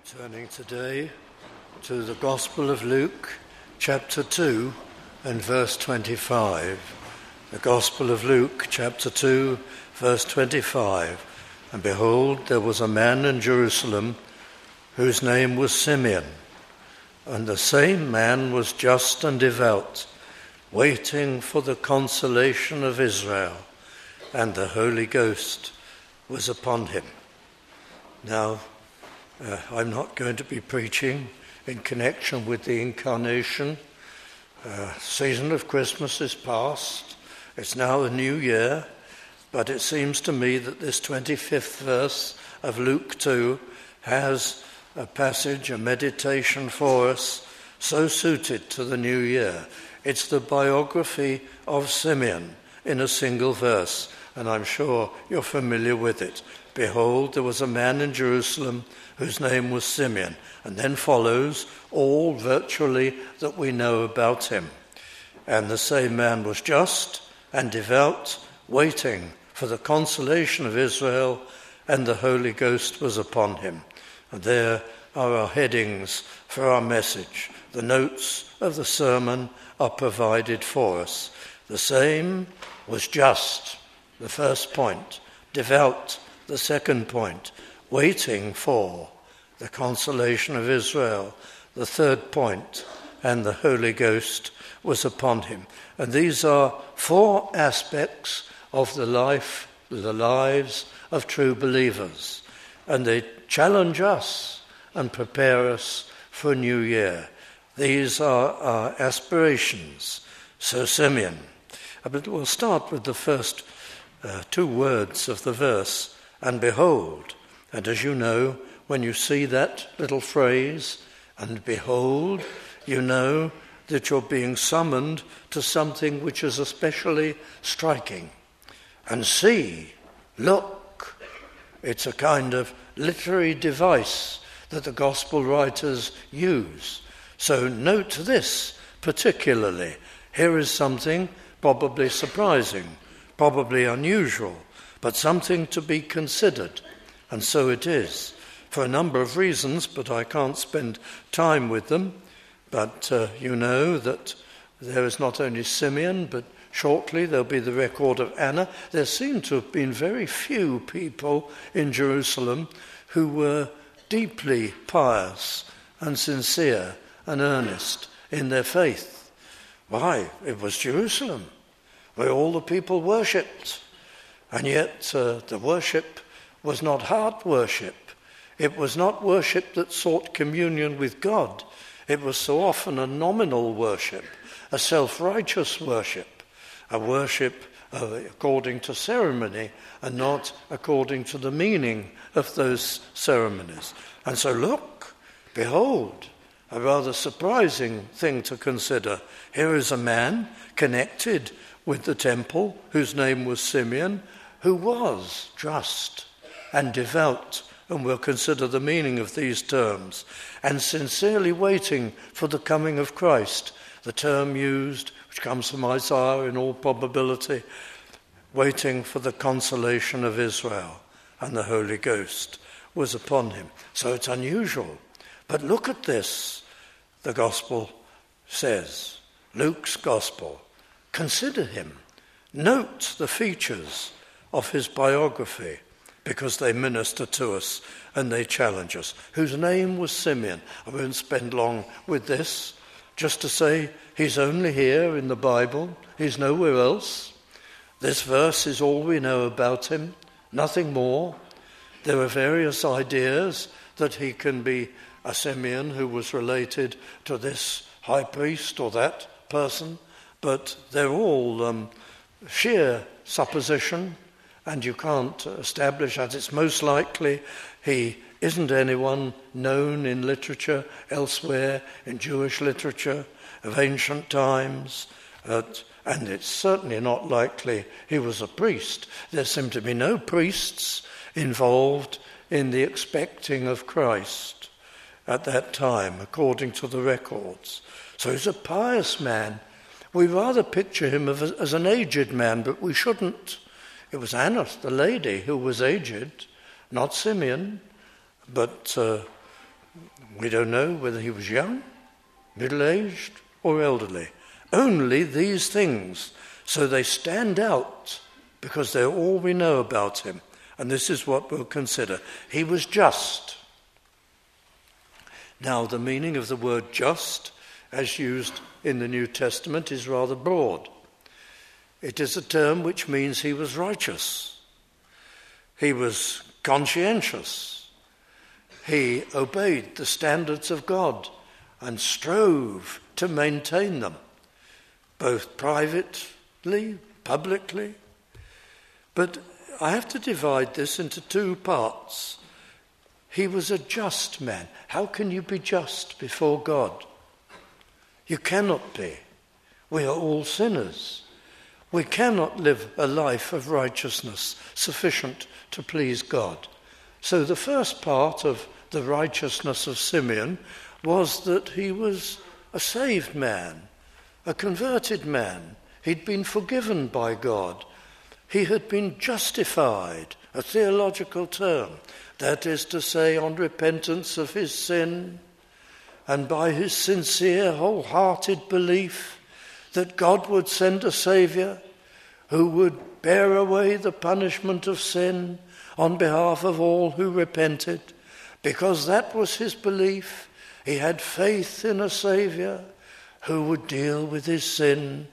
Turning today to the Gospel of Luke, chapter 2 and verse 25. The Gospel of Luke, chapter 2, verse 25. And behold, there was a man in Jerusalem whose name was Simeon. And the same man was just and devout, waiting for the consolation of Israel. And the Holy Ghost was upon him. Now, I'm not going to be preaching in connection with the incarnation. Season of Christmas is past. It's now a new year. But it seems to me that this 25th verse of Luke 2 has a passage, a meditation for us, so suited to the new year. It's the biography of Simeon in a single verse, and I'm sure you're familiar with it. Behold, there was a man in Jerusalem whose name was Simeon, and then follows all virtually that we know about him. And the same man was just and devout, waiting for the consolation of Israel, and the Holy Ghost was upon him. And there are our headings for our message. The notes of the sermon are provided for us. The same was just, the first point, devout, the second point, waiting for the consolation of Israel, the third point, and the Holy Ghost was upon him. And these are four aspects of the lives of true believers. And they challenge us and prepare us for a new year. These are our aspirations. So Simeon. But we'll start with the first two words of the verse. And behold, and as you know, when you see that little phrase, and behold, you know that you're being summoned to something which is especially striking. And see, look, it's a kind of literary device that the gospel writers use. So note this particularly. Here is something probably surprising, probably unusual, but something to be considered. And so it is, for a number of reasons, but I can't spend time with them. But you know that there is not only Simeon, but shortly there'll be the record of Anna. There seem to have been very few people in Jerusalem who were deeply pious and sincere and earnest in their faith. Why? It was Jerusalem, where all the people worshipped. And yet the worship was not heart worship. It was not worship that sought communion with God. It was so often a nominal worship, a self-righteous worship, a worship according to ceremony and not according to the meaning of those ceremonies. And so look, behold, a rather surprising thing to consider. Here is a man connected with the temple whose name was Simeon, who was just and devout, and we'll consider the meaning of these terms, and sincerely waiting for the coming of Christ, the term used, which comes from Isaiah in all probability, waiting for the consolation of Israel, and the Holy Ghost was upon him. So it's unusual. But look at this, the gospel says, Luke's gospel. Consider him. Note the features of his biography, because they minister to us and they challenge us. Whose name was Simeon. I won't spend long with this, just to say he's only here in the Bible. He's nowhere else. This verse is all we know about him, nothing more. There are various ideas that he can be a Simeon who was related to this high priest or that person, but they're all sheer supposition, and you can't establish that. It's most likely he isn't anyone known in literature elsewhere, in Jewish literature of ancient times, and it's certainly not likely he was a priest. There seem to be no priests involved in the expecting of Christ at that time, according to the records. So he's a pious man. We rather picture him as an aged man, but we shouldn't. It was Anna, the lady, who was aged, not Simeon, but We don't know whether he was young, middle-aged, or elderly. Only these things. So they stand out because they're all we know about him. And this is what we'll consider. He was just. Now, the meaning of the word just, as used in the New Testament, is rather broad. It is a term which means he was righteous. He was conscientious. He obeyed the standards of God and strove to maintain them, both privately, publicly. But I have to divide this into two parts. He was a just man. How can you be just before God? You cannot be. We are all sinners. We cannot live a life of righteousness sufficient to please God. So the first part of the righteousness of Simeon was that he was a saved man, a converted man. He'd been forgiven by God. He had been justified, a theological term. That is to say, on repentance of his sin and by his sincere, wholehearted belief that God would send a Saviour who would bear away the punishment of sin on behalf of all who repented. Because that was his belief, he had faith in a Saviour who would deal with his sin.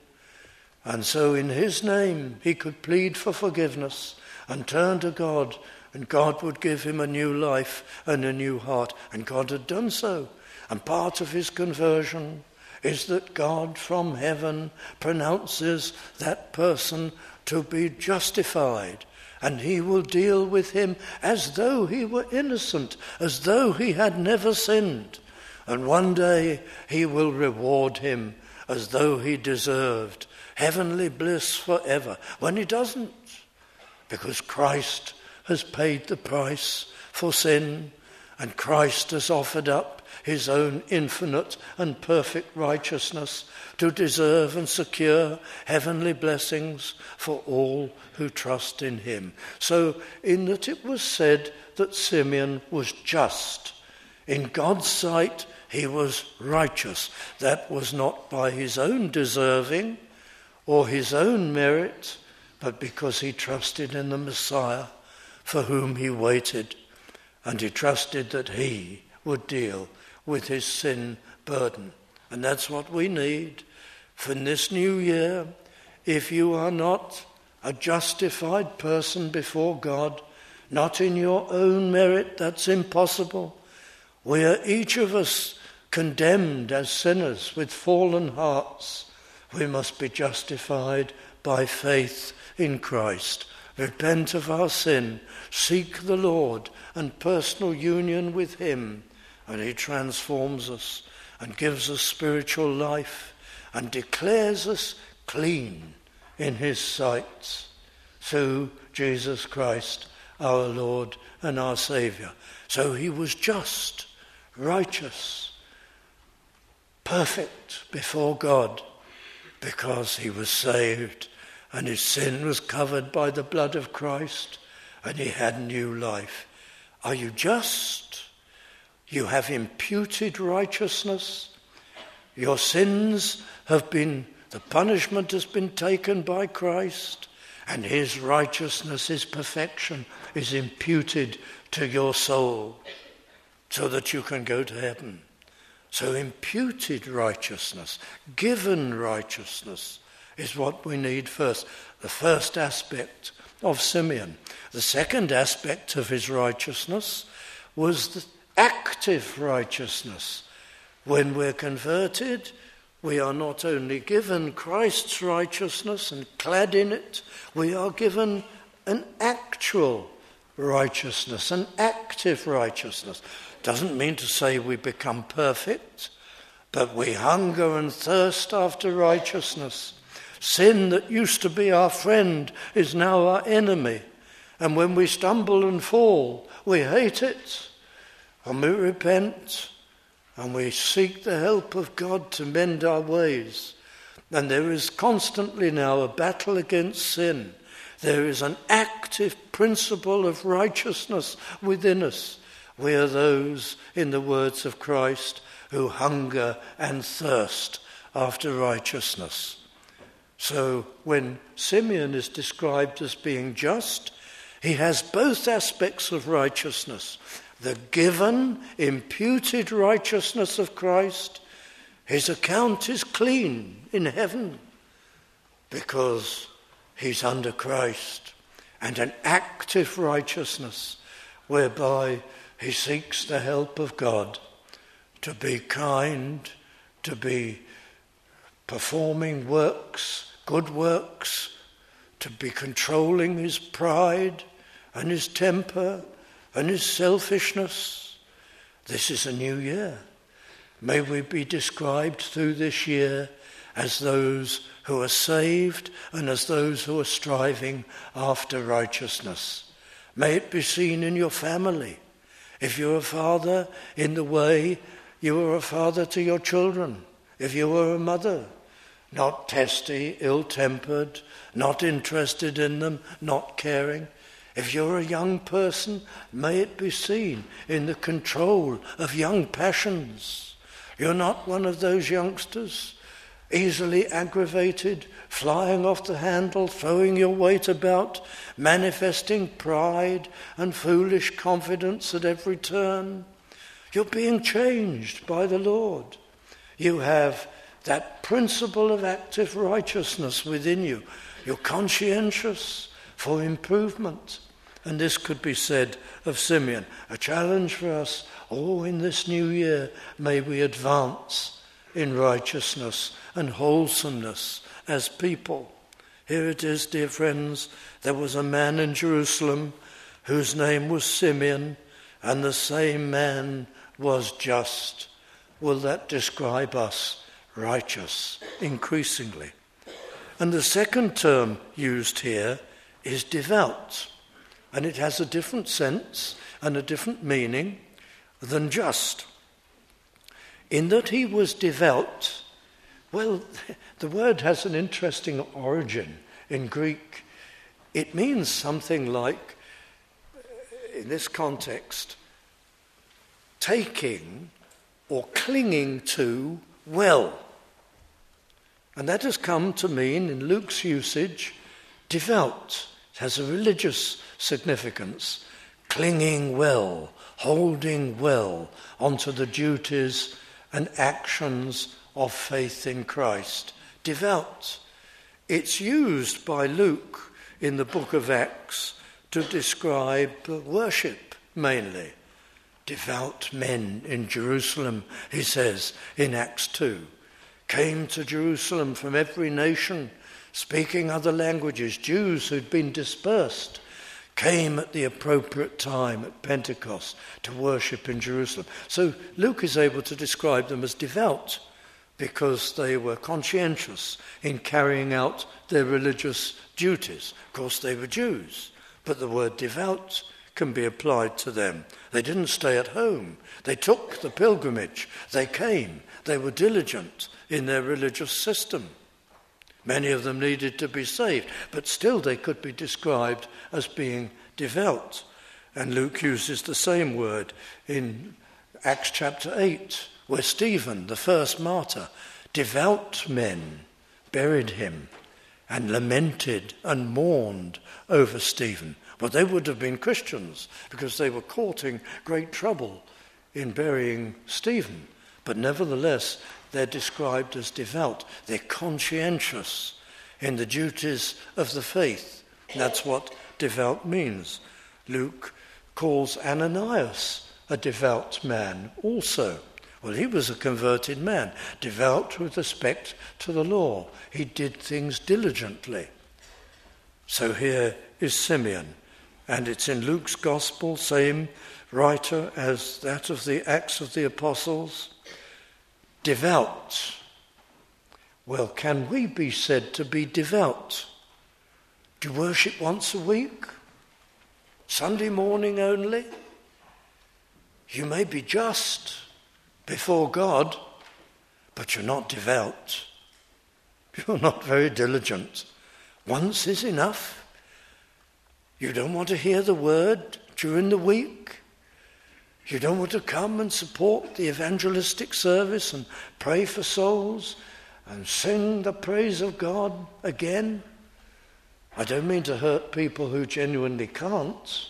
And so in his name he could plead for forgiveness and turn to God, and God would give him a new life and a new heart. And God had done so. And part of his conversion is that God from heaven pronounces that person to be justified. And he will deal with him as though he were innocent, as though he had never sinned. And one day he will reward him as though he deserved heavenly bliss forever, when he doesn't, because Christ has paid the price for sin, and Christ has offered up his own infinite and perfect righteousness to deserve and secure heavenly blessings for all who trust in him. So in that it was said that Simeon was just. In God's sight he was righteous. That was not by his own deserving or his own merit, but because he trusted in the Messiah for whom he waited, and he trusted that he would deal with his sin burden. And that's what we need for this new year. If you are not a justified person before God, not in your own merit, that's impossible. We are each of us condemned as sinners with fallen hearts. We must be justified by faith in Christ. Repent of our sin, seek the Lord and personal union with him, and he transforms us and gives us spiritual life and declares us clean in his sight through Jesus Christ, our Lord and our Saviour. So he was just, righteous, perfect before God, because he was saved and his sin was covered by the blood of Christ and he had new life. Are you just? You have imputed righteousness. Your sins have been, the punishment has been taken by Christ, and his righteousness, his perfection is imputed to your soul so that you can go to heaven. So imputed righteousness, given righteousness is what we need first. The first aspect of Simeon. The second aspect of his righteousness was the active righteousness. When we're converted, we are not only given Christ's righteousness and clad in it, we are given an actual righteousness, an active righteousness. Doesn't mean to say we become perfect, but we hunger and thirst after righteousness. Sin that used to be our friend is now our enemy. And when we stumble and fall, we hate it. And we repent. And we seek the help of God to mend our ways. And there is constantly now a battle against sin. There is an active principle of righteousness within us. We are those, in the words of Christ, who hunger and thirst after righteousness. So when Simeon is described as being just, he has both aspects of righteousness. The given, imputed righteousness of Christ, his account is clean in heaven because he's under Christ, and an active righteousness whereby he seeks the help of God to be kind, to be performing works, good works, to be controlling his pride and his temper and his selfishness. This is a new year. May we be described through this year as those who are saved and as those who are striving after righteousness. May it be seen in your family. If you're a father, in the way you are a father to your children. If you are a mother, not testy, ill-tempered, not interested in them, not caring. If you're a young person, may it be seen in the control of young passions. You're not one of those youngsters, easily aggravated, flying off the handle, throwing your weight about, manifesting pride and foolish confidence at every turn. You're being changed by the Lord. You have that principle of active righteousness within you. You're conscientious for improvement. And this could be said of Simeon. A challenge for us, in this new year, may we advance in righteousness and wholesomeness as people. Here it is, dear friends, there was a man in Jerusalem whose name was Simeon, and the same man was just. Will that describe us? Righteous, increasingly. And the second term used here is devout, and it has a different sense and a different meaning than just. In that he was devout, well, the word has an interesting origin in Greek. It means something like, in this context, taking or clinging to well. And that has come to mean, in Luke's usage, devout. It has a religious significance. Clinging well, holding well onto the duties and actions of faith in Christ. Devout. It's used by Luke in the book of Acts to describe worship mainly. Devout men in Jerusalem, he says in Acts 2, came to Jerusalem from every nation, speaking other languages. Jews who'd been dispersed came at the appropriate time at Pentecost to worship in Jerusalem. So Luke is able to describe them as devout because they were conscientious in carrying out their religious duties. Of course, they were Jews, but the word devout can be applied to them. They didn't stay at home. They took the pilgrimage. They came. They were diligent in their religious system. Many of them needed to be saved, but still they could be described as being devout. And Luke uses the same word in Acts chapter 8, where Stephen, the first martyr, devout men buried him and lamented and mourned over Stephen. Well, they would have been Christians because they were courting great trouble in burying Stephen. But nevertheless, they're described as devout. They're conscientious in the duties of the faith. That's what devout means. Luke calls Ananias a devout man also. Well, he was a converted man, devout with respect to the law. He did things diligently. So here is Simeon, and it's in Luke's Gospel, same writer as that of the Acts of the Apostles. Devout. Well, can we be said to be devout? Do you worship once a week? Sunday morning only? You may be just before God, but you're not devout. You're not very diligent. Once is enough. You don't want to hear the word during the week. You don't want to come and support the evangelistic service and pray for souls and sing the praise of God again? I don't mean to hurt people who genuinely can't,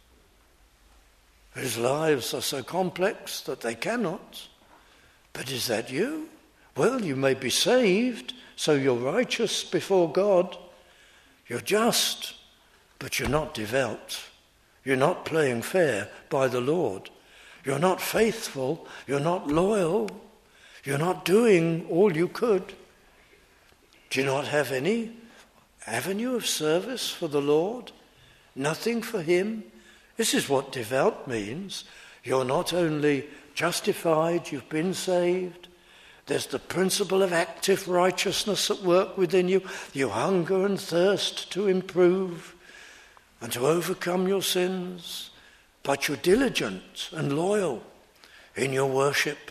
whose lives are so complex that they cannot. But is that you? Well, you may be saved, so you're righteous before God. You're just, but you're not devout. You're not playing fair by the Lord. You're not faithful. You're not loyal. You're not doing all you could. Do you not have any avenue of service for the Lord? Nothing for him? This is what devout means. You're not only justified, you've been saved. There's the principle of active righteousness at work within you. You hunger and thirst to improve and to overcome your sins. But you're diligent and loyal in your worship,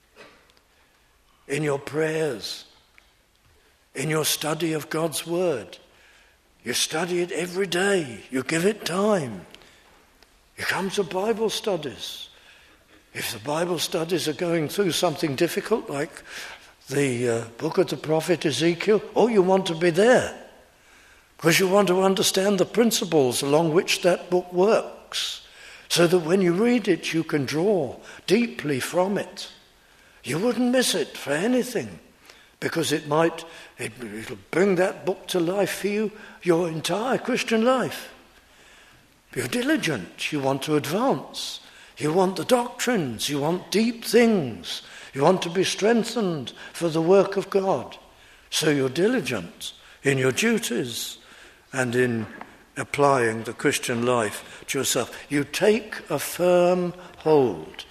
in your prayers, in your study of God's word. You study it every day. You give it time. You come to Bible studies. If the Bible studies are going through something difficult, like the book of the prophet Ezekiel, you want to be there because you want to understand the principles along which that book works, so that when you read it, you can draw deeply from it. You wouldn't miss it for anything, because it'll bring that book to life for you, your entire Christian life. You're diligent, you want to advance. You want the doctrines, you want deep things. You want to be strengthened for the work of God. So you're diligent in your duties and in applying the Christian life to yourself. You take a firm hold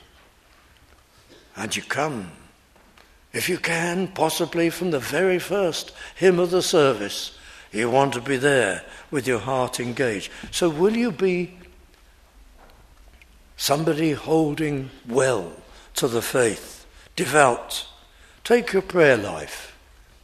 and you come, if you can, possibly from the very first hymn of the service. You want to be there with your heart engaged. So will you be somebody holding well to the faith, devout? Take your prayer life.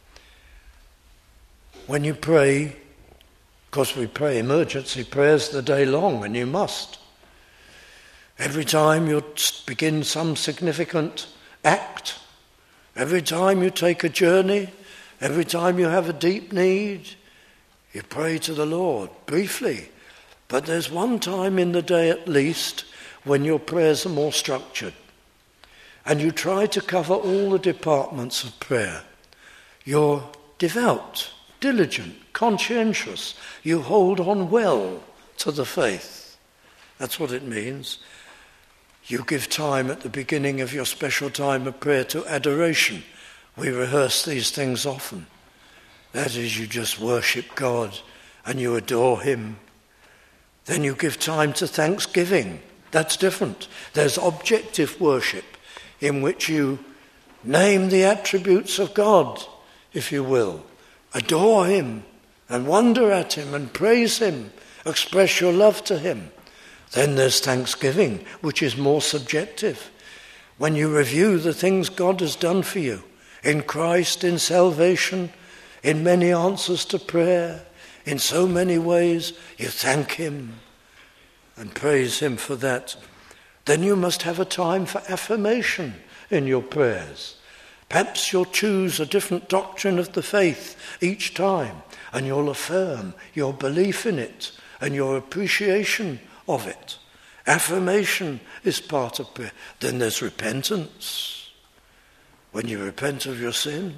When you pray, because we pray emergency prayers the day long, and you must. Every time you begin some significant act, every time you take a journey, every time you have a deep need, you pray to the Lord briefly. But there's one time in the day at least when your prayers are more structured, and you try to cover all the departments of prayer. You're devout, diligent, conscientious. You hold on well to the faith. That's what it means. You give time at the beginning of your special time of prayer to adoration. We rehearse these things often. That is, you just worship God and you adore him. Then you give time to thanksgiving. That's different. There's objective worship in which you name the attributes of God, if you will. Adore him and wonder at him and praise him. Express your love to him. Then there's thanksgiving, which is more subjective. When you review the things God has done for you, in Christ, in salvation, in many answers to prayer, in so many ways, you thank him and praise him for that. Then you must have a time for affirmation in your prayers. Perhaps you'll choose a different doctrine of the faith each time, and you'll affirm your belief in it and your appreciation of it. Affirmation is part of prayer. Then there's repentance. When you repent of your sin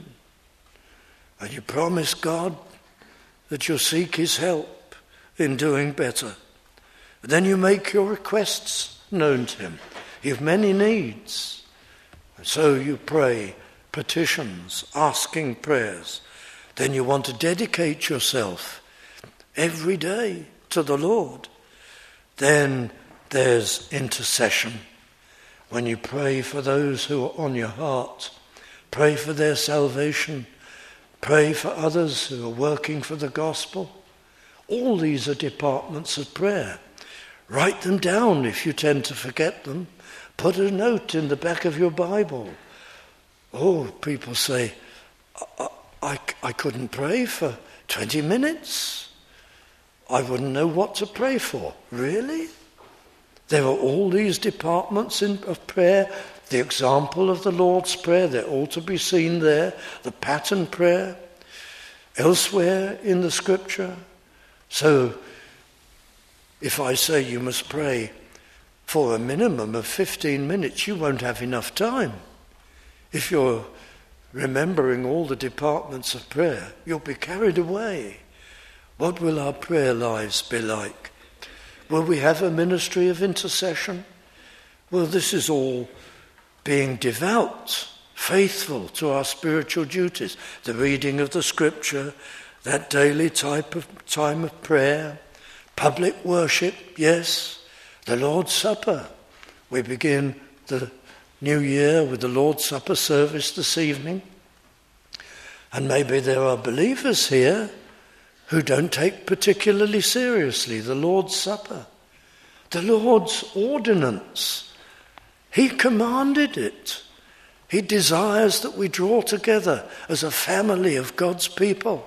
and you promise God that you'll seek his help in doing better. Then you make your requests known to him. You have many needs. And so you pray petitions, asking prayers. Then you want to dedicate yourself every day to the Lord. Then there's intercession. When you pray for those who are on your heart, pray for their salvation, pray for others who are working for the gospel. All these are departments of prayer. Write them down if you tend to forget them. Put a note in the back of your Bible. People say, I couldn't pray for 20 minutes. I wouldn't know what to pray for. Really? There are all these departments of prayer. The example of the Lord's Prayer, they're all to be seen there. The pattern prayer, elsewhere in the Scripture. So, if I say you must pray for a minimum of 15 minutes, you won't have enough time. If you're remembering all the departments of prayer, you'll be carried away. What will our prayer lives be like? Will we have a ministry of intercession? Well, this is all being devout, faithful to our spiritual duties, the reading of the Scripture, that daily time of prayer, public worship, yes, the Lord's Supper. We begin the new year with the Lord's Supper service this evening. And maybe there are believers here who don't take particularly seriously the Lord's Supper. The Lord's ordinance. He commanded it. He desires that we draw together as a family of God's people.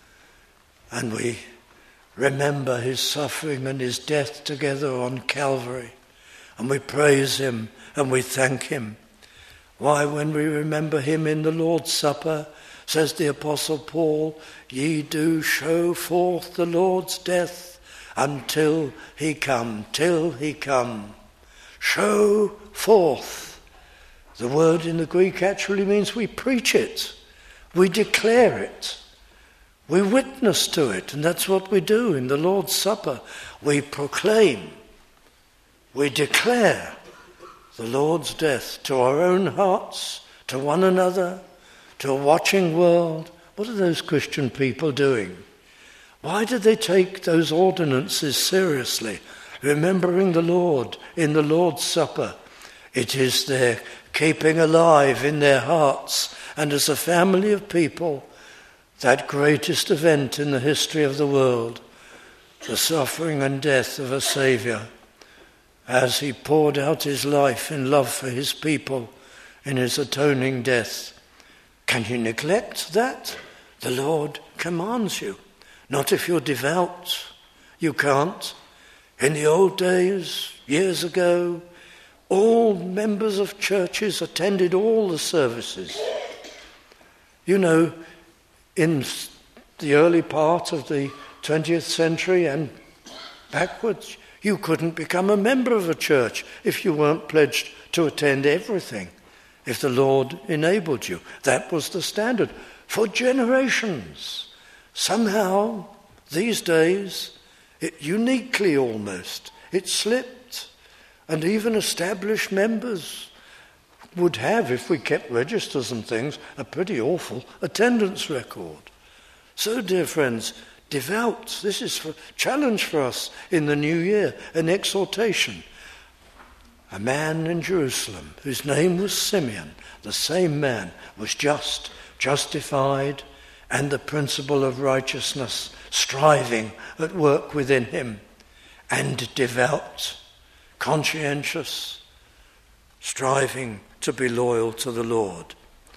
And we remember his suffering and his death together on Calvary. And we praise him and we thank him. Why, when we remember him in the Lord's Supper, says the Apostle Paul, ye do show forth the Lord's death until he come, till he come. Show forth. The word in the Greek actually means we preach it, we declare it, we witness to it, and that's what we do in the Lord's Supper. We proclaim, we declare the Lord's death to our own hearts, to one another, to a watching world. What are those Christian people doing? Why did they take those ordinances seriously, remembering the Lord in the Lord's Supper? It is their keeping alive in their hearts, and as a family of people, that greatest event in the history of the world, the suffering and death of a Saviour, as he poured out his life in love for his people in his atoning death. Can you neglect that? The Lord commands you. Not if you're devout. You can't. In the old days, years ago, all members of churches attended all the services. You know, in the early part of the 20th century and backwards, you couldn't become a member of a church if you weren't pledged to attend everything. If the Lord enabled you. That was the standard for generations. Somehow, these days, uniquely almost, it slipped. And even established members would have, if we kept registers and things, a pretty awful attendance record. So, dear friends, devout, this is a challenge for us in the new year, an exhortation. A man in Jerusalem whose name was Simeon, the same man was just, justified, and the principle of righteousness striving at work within him, and devout, conscientious, striving to be loyal to the Lord.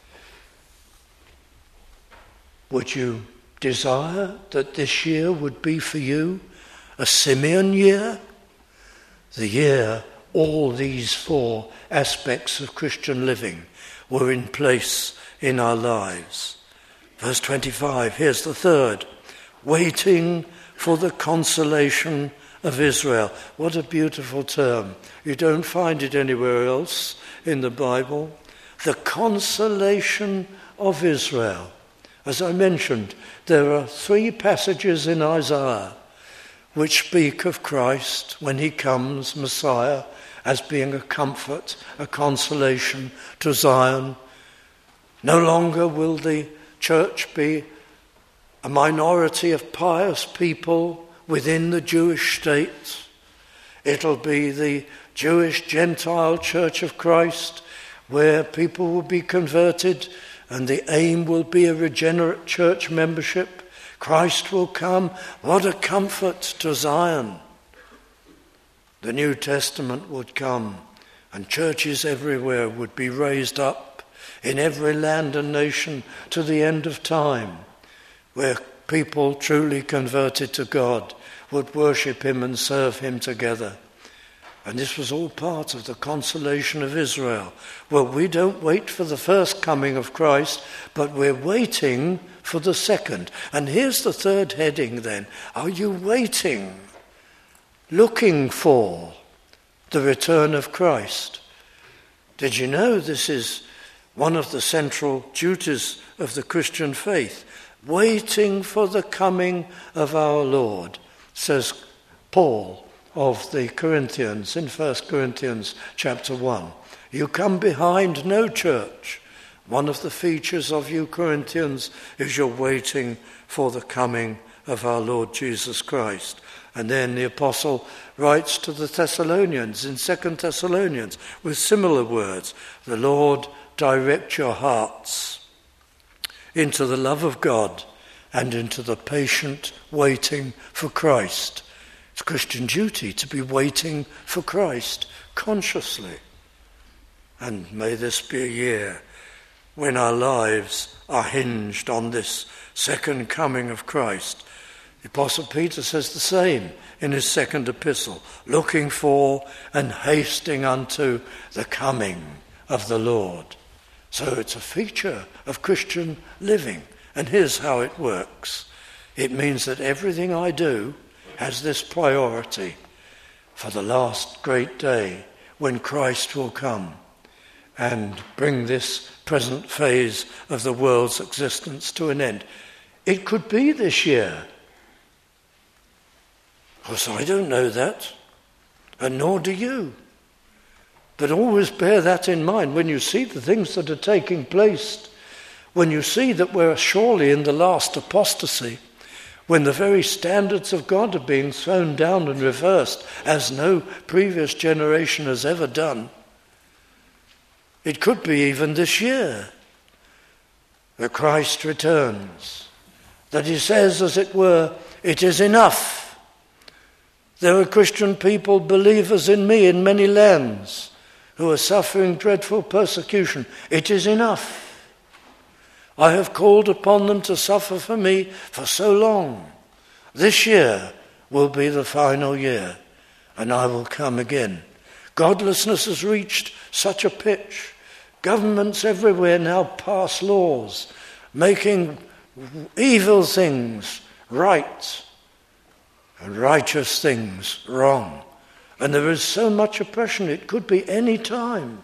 Would you desire that this year would be for you a Simeon year? The year all these four aspects of Christian living were in place in our lives. Verse 25, here's the third. Waiting for the consolation of Israel. What a beautiful term. You don't find it anywhere else in the Bible. The consolation of Israel. As I mentioned, there are 3 passages in Isaiah which speak of Christ when he comes, Messiah, as being a comfort, a consolation to Zion. No longer will the church be a minority of pious people within the Jewish state. It'll be the Jewish Gentile Church of Christ where people will be converted and the aim will be a regenerate church membership. Christ will come. What a comfort to Zion. The New Testament would come and churches everywhere would be raised up in every land and nation to the end of time, where people truly converted to God would worship him and serve him together. And this was all part of the consolation of Israel. Well, we don't wait for the first coming of Christ, but we're waiting for the second. And here's the third heading then. Are you waiting, looking for the return of Christ? Did you know this is one of the central duties of the Christian faith? Waiting for the coming of our Lord, says Paul of the Corinthians in 1 Corinthians chapter 1. You come behind no church. One of the features of you Corinthians is you're waiting for the coming of our Lord Jesus Christ. And then the apostle writes to the Thessalonians in 2 Thessalonians with similar words. The Lord direct your hearts into the love of God and into the patient waiting for Christ. It's Christian duty to be waiting for Christ consciously. And may this be a year when our lives are hinged on this second coming of Christ. The Apostle Peter says the same in his second epistle, looking for and hasting unto the coming of the Lord. So it's a feature of Christian living. And here's how it works. It means that everything I do has this priority for the last great day when Christ will come and bring this present phase of the world's existence to an end. It could be this year. Of course, I don't know that, and nor do you. But always bear that in mind when you see the things that are taking place, when you see that we're surely in the last apostasy, when the very standards of God are being thrown down and reversed as no previous generation has ever done. It could be even this year that Christ returns, that he says, as it were, it is enough. There are Christian people, believers in me in many lands, who are suffering dreadful persecution. It is enough. I have called upon them to suffer for me for so long. This year will be the final year, and I will come again. Godlessness has reached such a pitch. Governments everywhere now pass laws, making evil things right and righteous things wrong. And there is so much oppression, it could be any time.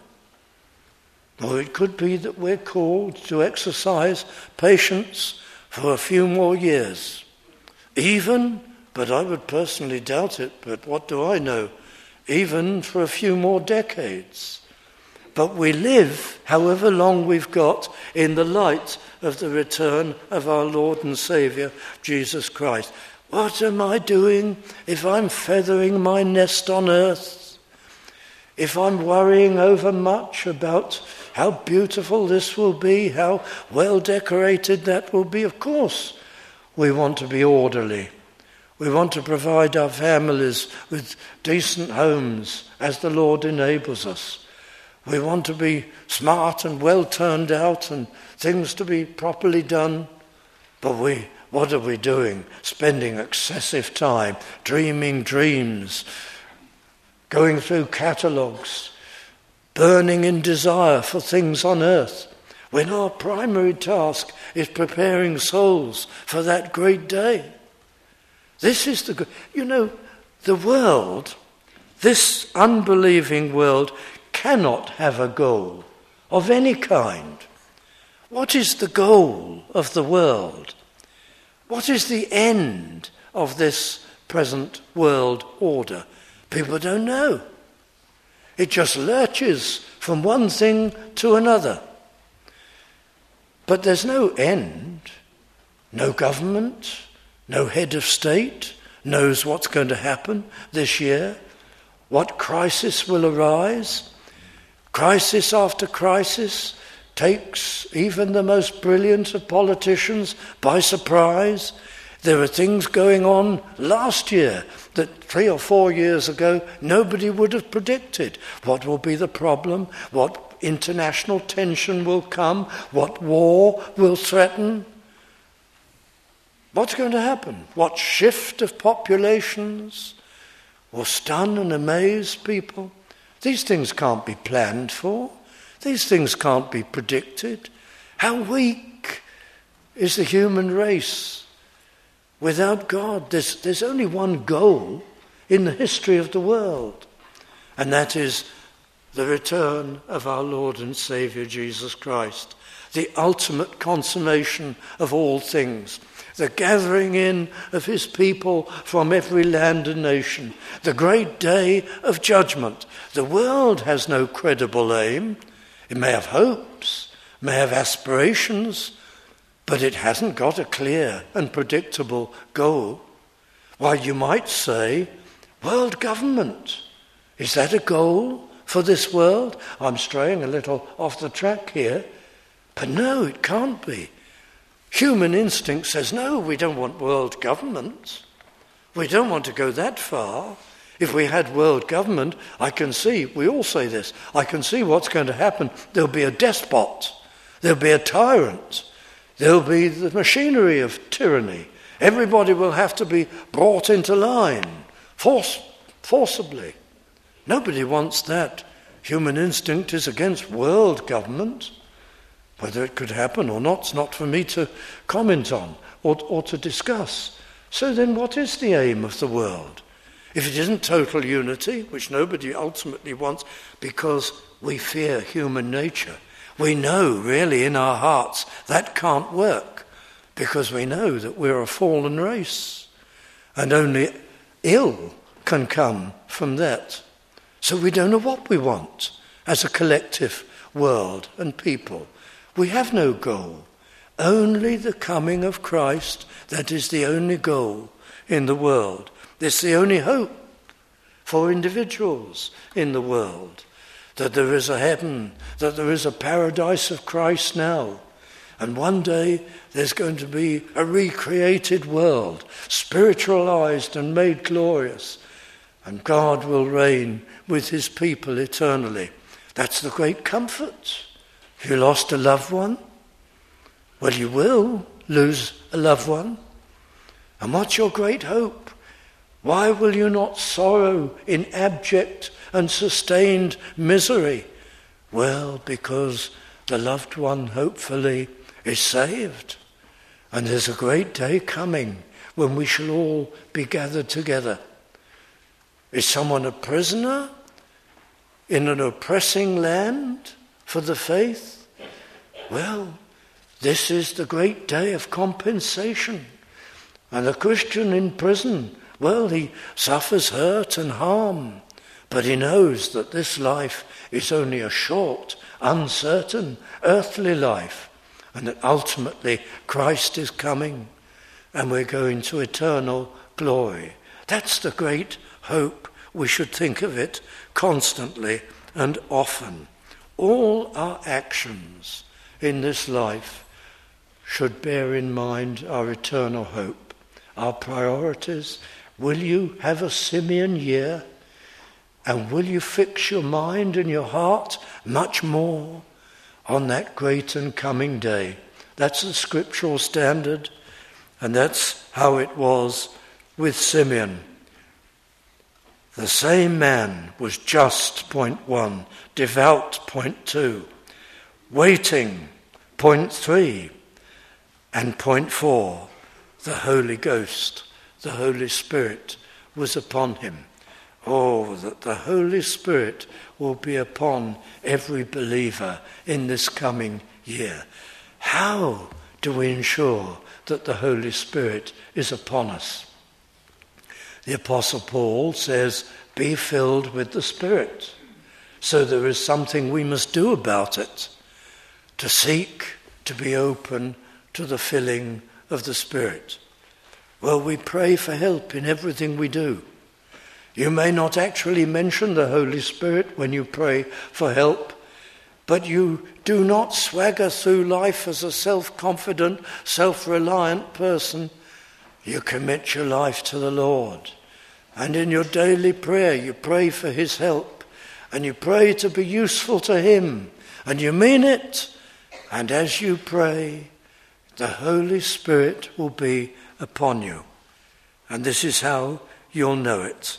Or it could be that we're called to exercise patience for a few more years. Even, but I would personally doubt it, but what do I know? Even for a few more decades. But we live, however long we've got, in the light of the return of our Lord and Saviour, Jesus Christ. What am I doing if I'm feathering my nest on earth? If I'm worrying over much about how beautiful this will be, how well decorated that will be? Of course, we want to be orderly. We want to provide our families with decent homes as the Lord enables us. We want to be smart and well turned out and things to be properly done. But what are we doing? Spending excessive time dreaming dreams, going through catalogues, burning in desire for things on earth, when our primary task is preparing souls for that great day. This is the world, this unbelieving world, cannot have a goal of any kind. What is the goal of the world? What is the end of this present world order? People don't know. It just lurches from one thing to another. But there's no end. No government, no head of state knows what's going to happen this year, what crisis will arise. Crisis after crisis takes even the most brilliant of politicians by surprise. There are things going on last year that 3 or 4 years ago nobody would have predicted. What will be the problem? What international tension will come? What war will threaten? What's going to happen? What shift of populations? or stun and amaze people? These things can't be planned for. These things can't be predicted. How weak is the human race without God? There's only one goal in the history of the world, and that is the return of our Lord and Saviour Jesus Christ, the ultimate consummation of all things, the gathering in of his people from every land and nation, the great day of judgment. The world has no credible aim. It may have hopes, may have aspirations, but it hasn't got a clear and predictable goal. While you might say, world government, is that a goal for this world? I'm straying a little off the track here, but no, it can't be. Human instinct says, no, we don't want world government. We don't want to go that far. If we had world government, I can see, we all say this, I can see what's going to happen. There'll be a despot. There'll be a tyrant. There'll be the machinery of tyranny. Everybody will have to be brought into line, forcibly. Nobody wants that. Human instinct is against world government. Whether it could happen or not, it's not for me to comment on or to discuss. So then what is the aim of the world? If it isn't total unity, which nobody ultimately wants, because we fear human nature, we know really in our hearts that can't work, because we know that we're a fallen race, and only ill can come from that. So we don't know what we want as a collective world and people. We have no goal. Only the coming of Christ, that is the only goal in the world. It's the only hope for individuals in the world, that there is a heaven, that there is a paradise of Christ now. And one day there's going to be a recreated world, spiritualized and made glorious. And God will reign with his people eternally. That's the great comfort. If you lost a loved one, well, you will lose a loved one. And what's your great hope? Why will you not sorrow in abject and sustained misery? Well, because the loved one, hopefully, is saved. And there's a great day coming when we shall all be gathered together. Is someone a prisoner in an oppressing land for the faith? Well, this is the great day of compensation. And the Christian in prison, well, he suffers hurt and harm, but he knows that this life is only a short, uncertain, earthly life, and that ultimately Christ is coming and we're going to eternal glory. That's the great hope. We should think of it constantly and often. All our actions in this life should bear in mind our eternal hope, our priorities. Will you have a Simeon year? And will you fix your mind and your heart much more on that great and coming day? That's the scriptural standard, and that's how it was with Simeon. The same man was just, point 1, devout, point 2, waiting, point 3, and point 4, the Holy Ghost, the Holy Spirit was upon him. Oh, that the Holy Spirit will be upon every believer in this coming year. How do we ensure that the Holy Spirit is upon us? The Apostle Paul says, be filled with the Spirit. So there is something we must do about it, to seek to be open to the filling of the Spirit. Well, we pray for help in everything we do. You may not actually mention the Holy Spirit when you pray for help, but you do not swagger through life as a self-confident, self-reliant person. You commit your life to the Lord. And in your daily prayer, you pray for his help. And you pray to be useful to him. And you mean it. And as you pray, the Holy Spirit will be upon you. And this is how you'll know it.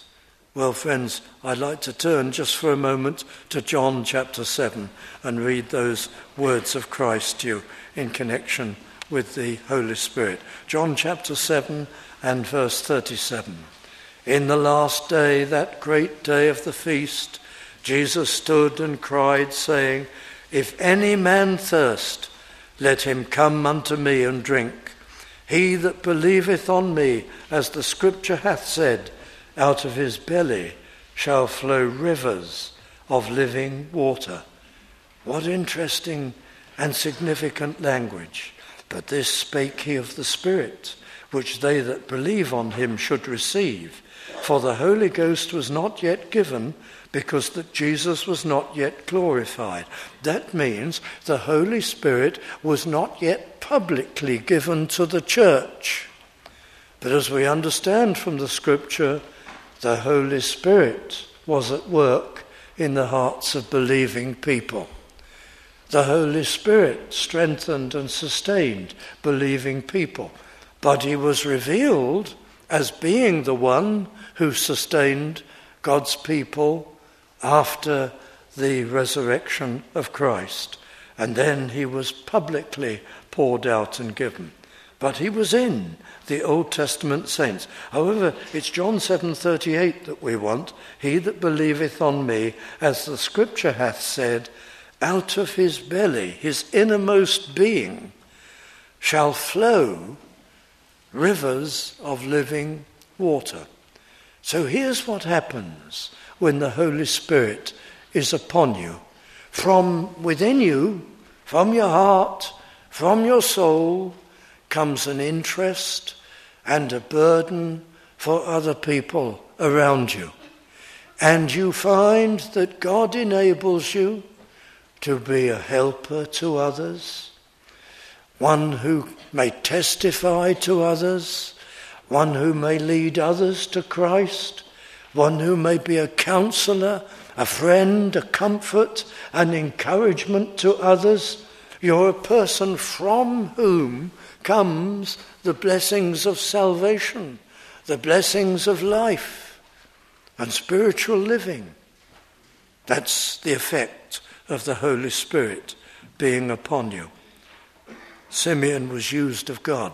Well, friends, I'd like to turn just for a moment to John chapter 7 and read those words of Christ to you in connection with the Holy Spirit. John chapter 7 and verse 37. In the last day, that great day of the feast, Jesus stood and cried, saying, If any man thirst, let him come unto me and drink. He that believeth on me, as the scripture hath said, out of his belly shall flow rivers of living water. What interesting and significant language. But this spake he of the Spirit, which they that believe on him should receive. For the Holy Ghost was not yet given, because that Jesus was not yet glorified. That means the Holy Spirit was not yet publicly given to the church. But as we understand from the scripture, the Holy Spirit was at work in the hearts of believing people. The Holy Spirit strengthened and sustained believing people, but he was revealed as being the one who sustained God's people after the resurrection of Christ. And then he was publicly poured out and given. But he was in the Old Testament saints. However, it's John 7:38 that we want. He that believeth on me, as the scripture hath said, out of his belly, his innermost being, shall flow rivers of living water. So here's what happens when the Holy Spirit is upon you. From within you, from your heart, from your soul, comes an interest and a burden for other people around you. And you find that God enables you to be a helper to others, one who may testify to others, one who may lead others to Christ, one who may be a counselor, a friend, a comfort, an encouragement to others. You're a person from whom comes the blessings of salvation, the blessings of life and spiritual living. That's the effect of the Holy Spirit being upon you. Simeon was used of God.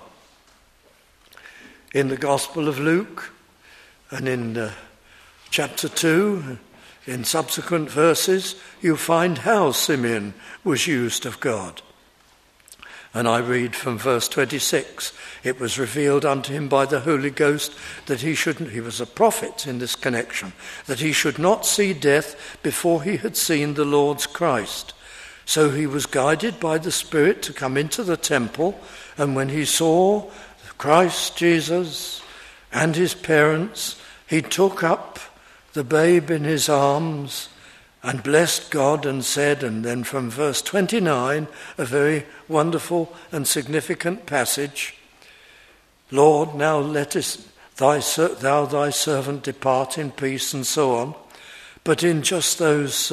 In the Gospel of Luke and in chapter 2, in subsequent verses, you find how Simeon was used of God. And I read from verse 26, it was revealed unto him by the Holy Ghost that he was a prophet in this connection, that he should not see death before he had seen the Lord's Christ. So he was guided by the Spirit to come into the temple, and when he saw Christ Jesus and his parents, he took up the babe in his arms and blessed God and said, and then from verse 29, a very wonderful and significant passage, Lord, now lettest thou thy servant depart in peace, and so on. But in just those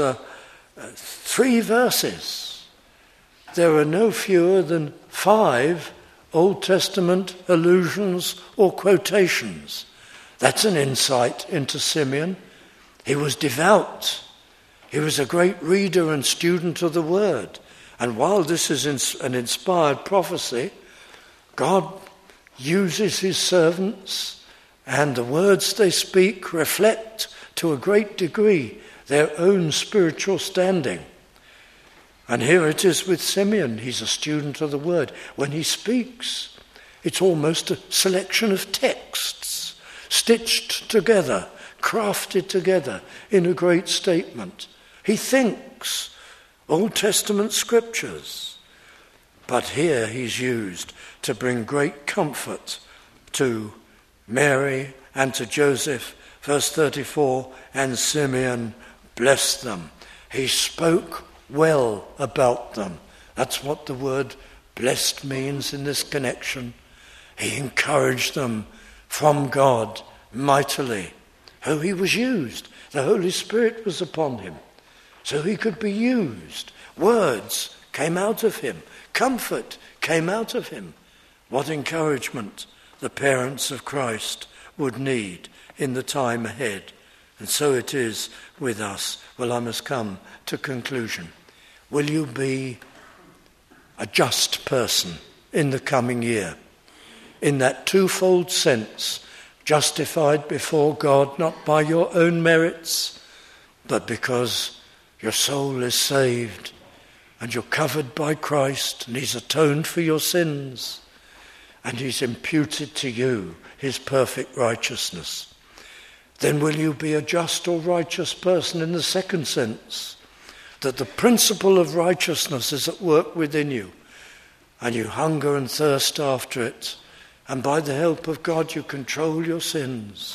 3 verses, there are no fewer than 5 Old Testament allusions or quotations. That's an insight into Simeon. He was devout. He was a great reader and student of the Word. And while this is an inspired prophecy, God uses his servants, and the words they speak reflect to a great degree their own spiritual standing. And here it is with Simeon. He's a student of the Word. When he speaks, it's almost a selection of texts stitched together, crafted together in a great statement. He thinks Old Testament scriptures, but here he's used to bring great comfort to Mary and to Joseph. Verse 34, and Simeon blessed them. He spoke well about them. That's what the word blessed means in this connection. He encouraged them from God mightily. Oh, he was used. The Holy Spirit was upon him, so he could be used. Words came out of him. Comfort came out of him. What encouragement the parents of Christ would need in the time ahead. And so it is with us. Well, I must come to conclusion. Will you be a just person in the coming year? In that twofold sense, justified before God, not by your own merits, but because your soul is saved and you're covered by Christ and he's atoned for your sins and he's imputed to you his perfect righteousness. Then will you be a just or righteous person in the second sense, that the principle of righteousness is at work within you and you hunger and thirst after it, and by the help of God you control your sins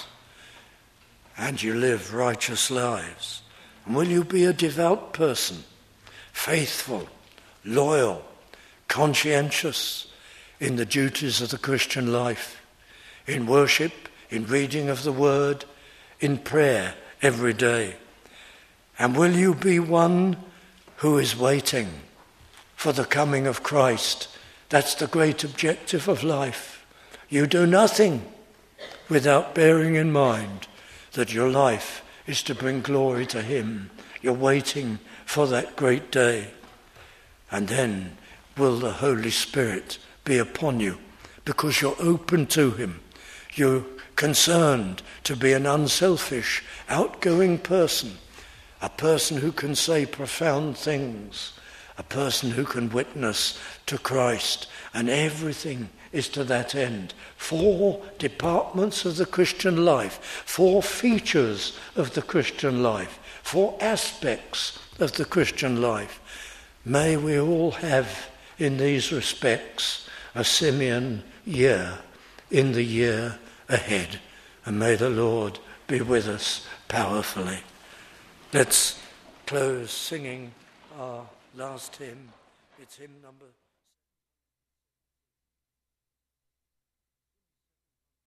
and you live righteous lives. And will you be a devout person, faithful, loyal, conscientious in the duties of the Christian life, in worship, in reading of the word, in prayer every day? And will you be one who is waiting for the coming of Christ? That's the great objective of life. You do nothing without bearing in mind that your life is to bring glory to him. You're waiting for that great day. And then will the Holy Spirit be upon you because you're open to him. You're concerned to be an unselfish, outgoing person, a person who can say profound things, a person who can witness to Christ, and everything is to that end. 4 departments of the Christian life, 4 features of the Christian life, 4 aspects of the Christian life. May we all have in these respects a Simeon year in the year ahead, and may the Lord be with us powerfully. Let's close singing our last hymn. It's hymn number